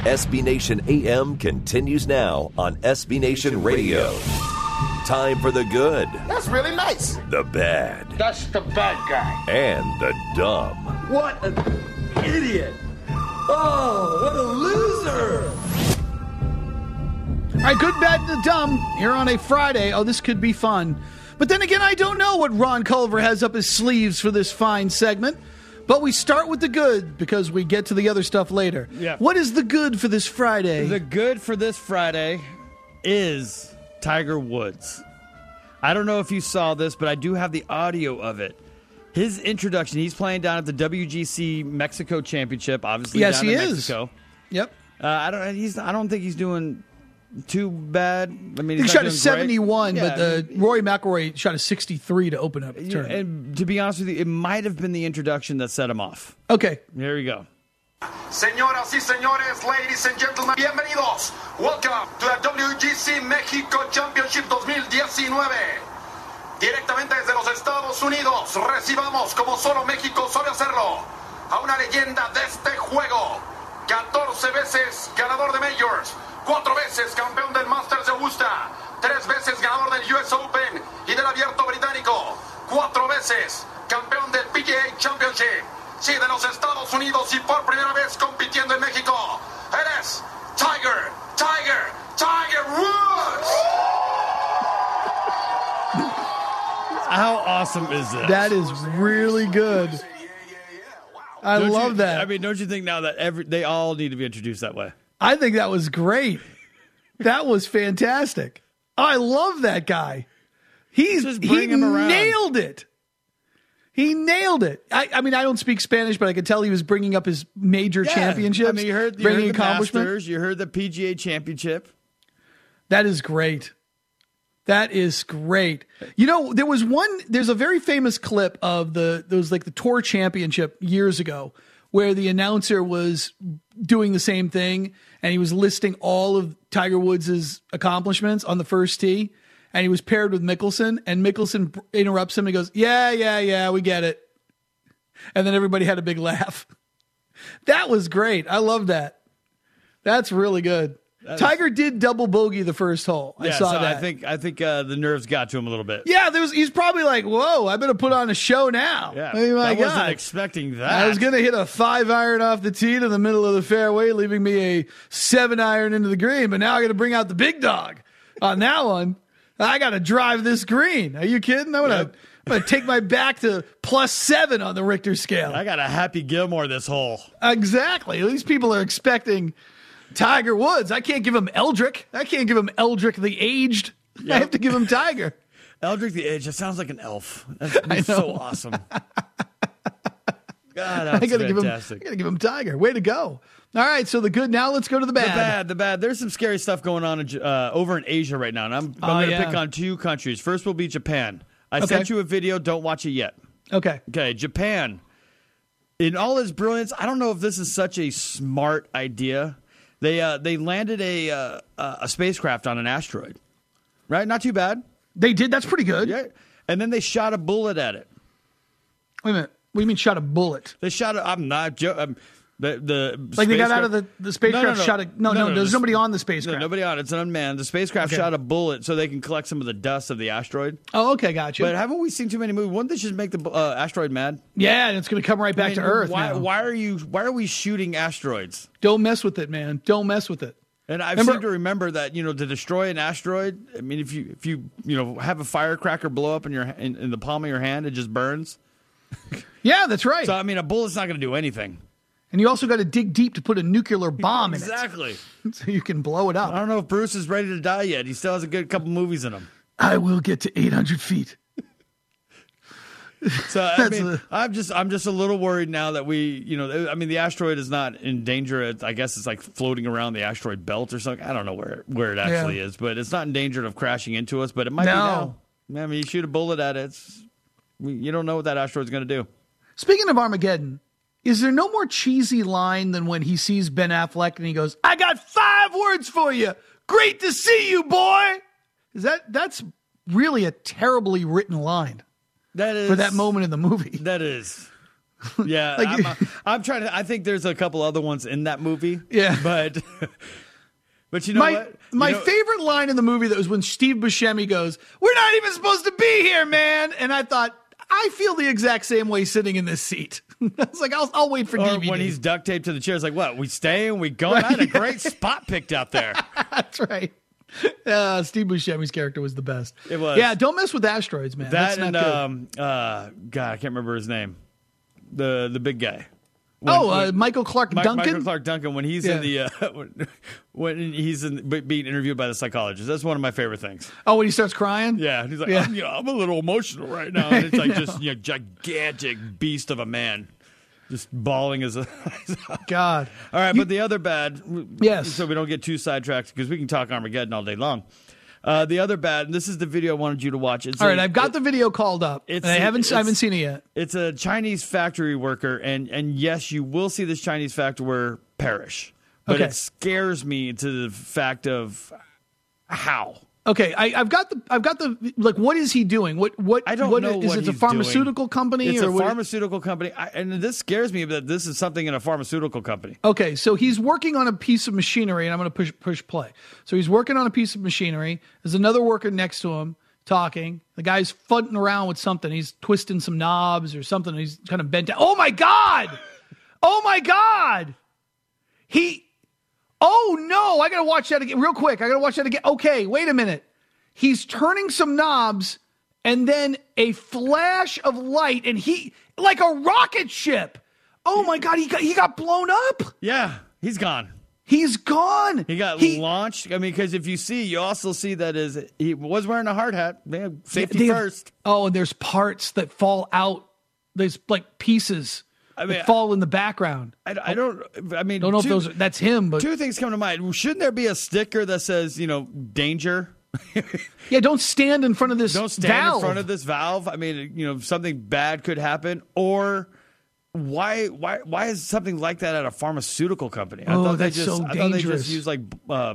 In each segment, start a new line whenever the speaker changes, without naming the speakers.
SB Nation AM continues now on SB Nation Radio. Time for the good.
That's really nice.
The bad.
That's the bad guy.
And the dumb.
What an idiot. Oh, what a loser.
All right, good, bad, and the dumb here on a Friday. Oh, this could be fun. But then again, I don't know what Ron Culver has up his sleeves for this fine segment. But we start with the good because we get to the other stuff later.
Yeah.
What is the good for this Friday?
The good for this Friday is Tiger Woods. I don't know if you saw this, but I do have the audio of it. His introduction, he's playing down at the WGC Mexico Championship, obviously
yes,
down
he
in
is.
Mexico.
Yep.
I don't think he's doing too bad. I mean,
he
he's
shot
not
a
doing
71,
great.
but Rory McIlroy shot a 63 to open up the tournament.
And to be honest with you, it might have been the introduction that set him off.
Okay.
Here we go.
Señoras y señores, ladies and gentlemen, bienvenidos. Welcome to the WGC México Championship 2019. Directamente desde los Estados Unidos, recibamos como solo México sabe hacerlo a una leyenda de este juego. 14 veces ganador de Majors, 4 veces campeón del Masters de Augusta, 3 veces ganador del US Open y del Abierto Británico, 4 veces campeón del PGA Championship. Sí, de los Estados Unidos y por primera vez compitiendo en México. Eres Tiger Woods.
How awesome is this?
That is really good. I love that.
I mean, don't you think now that they all need to be introduced that way?
I think that was great. That was fantastic. I love that guy. He nailed it. He nailed it. I mean, I don't speak Spanish, but I could tell he was bringing up his major championships.
I mean, you heard the Masters, you heard the PGA Championship.
That is great. That is great. You know, there's a very famous clip of there was like the Tour Championship years ago where the announcer was doing the same thing and he was listing all of Tiger Woods' accomplishments on the first tee and he was paired with Mickelson and Mickelson interrupts him and he goes, yeah, we get it. And then everybody had a big laugh. That was great. I love that. That's really good. Tiger did double bogey the first hole. I saw that.
I think the nerves got to him a little bit.
Yeah, he's probably like, whoa, I better put on a show now.
Yeah,
I
wasn't expecting that.
I was going to hit a 5-iron off the tee to the middle of the fairway, leaving me a 7-iron into the green, but now I got to bring out the big dog on that one. I got to drive this green. Are you kidding? I'm going to take my back to +7 on the Richter scale.
I got a Happy Gilmore this hole.
Exactly. These people are expecting Tiger Woods. I can't give him Eldrick. I can't give him Eldrick the Aged. Yep. I have to give him Tiger.
Eldrick the Aged. It sounds like an elf. That's so awesome. God, that's fantastic.
I got to give him Tiger. Way to go. All right, so the good now. Let's go to the bad.
The bad. There's some scary stuff going on over in Asia right now, and I'm going to pick on 2 countries. First will be Japan. I sent you a video. Don't watch it yet.
Okay,
Japan. In all its brilliance, I don't know if this is such a smart idea. They landed a spacecraft on an asteroid, right? Not too bad.
They did. That's pretty good.
Yeah. And then they shot a bullet at it.
Wait a minute. What do you mean shot a bullet?
They shot a. I'm not joking.
Like they got out of the spacecraft.
No.
Shot a. No. There's nobody on the spacecraft.
No, nobody on it. It's an unmanned. The spacecraft shot a bullet so they can collect some of the dust of the asteroid.
Oh, okay, gotcha.
But haven't we seen too many movies? Wouldn't this just make the asteroid mad?
Yeah, and it's going to come right back to Earth.
Why are we shooting asteroids?
Don't mess with it, man. Don't mess with it.
And I seem to remember that to destroy an asteroid. I mean, if you have a firecracker blow up in the palm of your hand, it just burns.
Yeah, that's right.
So I mean, a bullet's not going to do anything.
And you also got to dig deep to put a nuclear bomb in it.
Exactly.
So you can blow it up.
I don't know if Bruce is ready to die yet. He still has a good couple movies in him.
I will get to 800 feet.
So I mean, I'm just a little worried now that the asteroid is not in danger. I guess it's like floating around the asteroid belt or something. I don't know where it actually is, but it's not in danger of crashing into us. But it might be now. I mean, you shoot a bullet at it. You don't know what that asteroid's going to do.
Speaking of Armageddon, is there no more cheesy line than when he sees Ben Affleck and he goes, "I got 5 words for you. Great to see you, boy." That's really a terribly written line.
That is
for that moment in the movie.
That is. Yeah,
Like-
I'm trying to. I think there's a couple other ones in that movie.
Yeah.
but you know what?
My favorite line in the movie that was when Steve Buscemi goes, "We're not even supposed to be here, man," and I thought, I feel the exact same way sitting in this seat. I was like, I'll wait for
Or
DVD.
when he's duct taped to the chair, it's like, what? We staying? We going? I had a great spot picked out there.
That's right. Steve Buscemi's character was the best.
It was.
Yeah, don't mess with asteroids, man.
That
That's
and
not good.
God, I can't remember his name. The big guy.
Michael Clark Duncan.
Michael Clark Duncan, when he's in the when he's being interviewed by the psychologist, that's one of my favorite things.
Oh, when he starts crying.
Yeah, and he's like,
Yeah.
I'm a little emotional right now, and it's like just gigantic beast of a man, just bawling as a.
God.
All right, but the other bad.
Yes.
So we don't get too sidetracked because we can talk Armageddon all day long. The other bad, and this is the video I wanted you to watch.
All right, I've got the video called up. And I haven't seen it yet.
It's a Chinese factory worker, and yes, you will see this Chinese factory worker perish. But
Okay.
it scares me to the fact of how.
Okay, I've got the like. What is he doing? What
I don't know
is
what
it? A
he's
pharmaceutical
doing.
company?
It's
or
a
what?
pharmaceutical company, and this scares me that this is something in a pharmaceutical company.
Okay, so he's working on a piece of machinery, and I'm going to push play. So he's working on a piece of machinery. There's another worker next to him talking. The guy's fudding around with something. He's twisting some knobs or something. He's kind of bent down. Oh my God! Oh my God! Oh no! I got to watch that again real quick. I got to watch that again. Okay, wait a minute. He's turning some knobs, and then a flash of light, and he like a rocket ship. Oh my God! He got blown up.
Yeah, he's gone.
He's gone.
He got launched. I mean, because if you also see that he was wearing a hard hat. Safety first.
Oh, and there's parts that fall out. There's like pieces that fall in the background.
I don't know if
that's him, but
two things come to mind. Shouldn't there be a sticker that says, danger?
Yeah, don't stand in front of this.
Don't stand
valve.
in front of this valve. I mean, something bad could happen. Or why is something like that at a pharmaceutical company? I thought
that's so dangerous.
I thought they just use like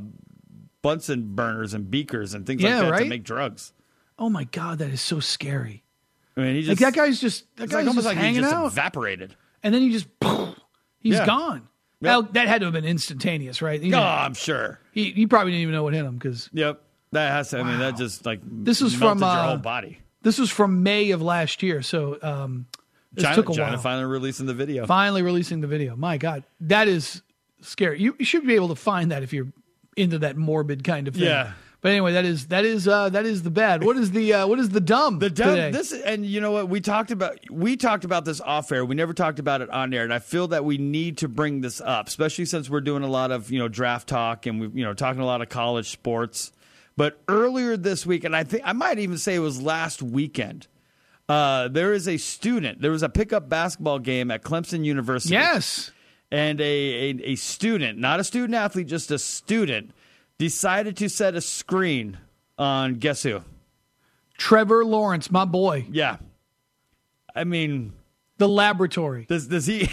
Bunsen burners and beakers and things like that to make drugs.
Oh my God, that is so scary.
I mean,
that guy's just
almost like
hanging
he just
out,
evaporated,
and then he's gone.
Yep.
Now, that had to have been instantaneous, right?
I'm sure.
He probably didn't even know what hit him because.
Yep, that has to. I mean, that just like
this was
melted
from
your whole body.
This was from May of last year, so this took a while.
China finally releasing the video.
Finally releasing the video. My God, that is scary. You should be able to find that if you're into that morbid kind of thing.
Yeah.
But anyway, that is the bad. What is the dumb?
The dumb.
Today?
And you know what? We talked about this off air. We never talked about it on air, and I feel that we need to bring this up, especially since we're doing a lot of draft talk and we talking a lot of college sports. But earlier this week, and I think I might even say it was last weekend, there was a pickup basketball game at Clemson University.
Yes,
and a student, not a student athlete, just a student, decided to set a screen on guess who?
Trevor Lawrence, my boy.
Yeah. I mean,
the laboratory.
Does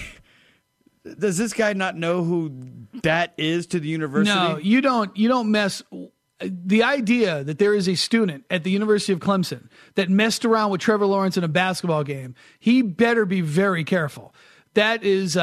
this guy not know who that is to the university?
No, you don't mess. The idea that there is a student at the University of Clemson that messed around with Trevor Lawrence in a basketball game, he better be very careful. That is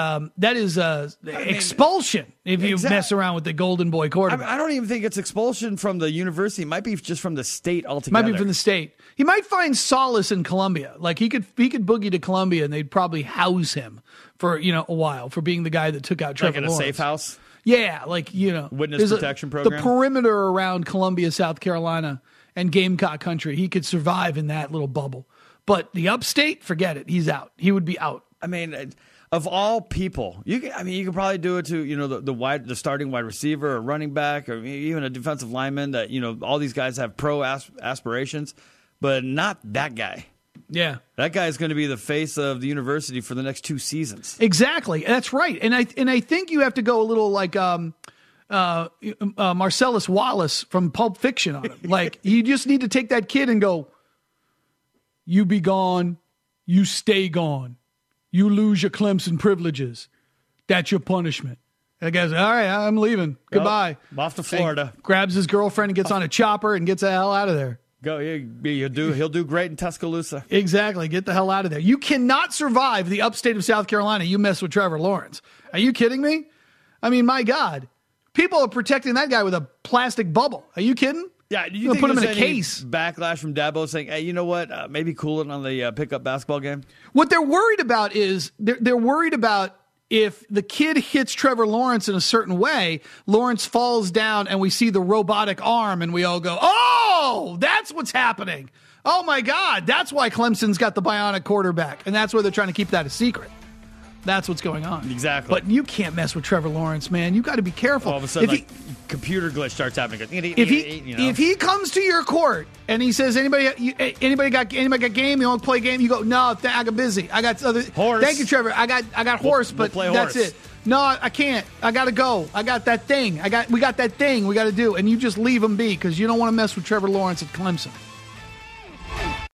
expulsion if you mess around with the Golden Boy quarterback.
I don't even think it's expulsion from the university. It might be just from the state altogether.
Might be from the state. He might find solace in Columbia. Like he could boogie to Columbia and they'd probably house him for a while for being the guy that took out Trevor
Lawrence. Like in a safe house?
Yeah, like
witness protection program.
The perimeter around Columbia, South Carolina, and Gamecock country, he could survive in that little bubble. But the upstate, forget it. He's out. He would be out.
I mean, of all people, you could probably do it to the starting wide receiver or running back or even a defensive lineman that all these guys have pro aspirations, but not that guy.
Yeah,
that guy is going to be the face of the university for the next 2 seasons.
Exactly, that's right. And I think you have to go a little like Marcellus Wallace from Pulp Fiction on him. Like you just need to take that kid and go, you be gone, you stay gone. You lose your Clemson privileges. That's your punishment. And the guy's, all right, I'm leaving. Goodbye.
I'm off to Florida.
And grabs his girlfriend and gets on a chopper and gets the hell out of there.
Go. He'll do great in Tuscaloosa.
Exactly. Get the hell out of there. You cannot survive the upstate of South Carolina. You mess with Trevor Lawrence. Are you kidding me? I mean, my God. People are protecting that guy with a plastic bubble. Are you kidding?
Yeah, do you think
put him in
there's
a case?
Backlash from Dabo saying, "Hey, you know what? Maybe cool it on the pickup basketball game."
What they're worried about is they're worried about if the kid hits Trevor Lawrence in a certain way, Lawrence falls down and we see the robotic arm and we all go, "Oh, that's what's happening! Oh my God, that's why Clemson's got the bionic quarterback," and that's why they're trying to keep that a secret. That's what's going on.
Exactly.
But you can't mess with Trevor Lawrence, man. You got to be careful.
All of a sudden, computer glitch starts happening.
If he comes to your court and he says, anybody got game? You want to play game? You go, no, I got busy. I got other
horse.
Thank you, Trevor. I got horse, but that's it. No, I can't. I got to go. I got that thing. We got that thing we got to do, and you just leave him be because you don't want to mess with Trevor Lawrence at Clemson.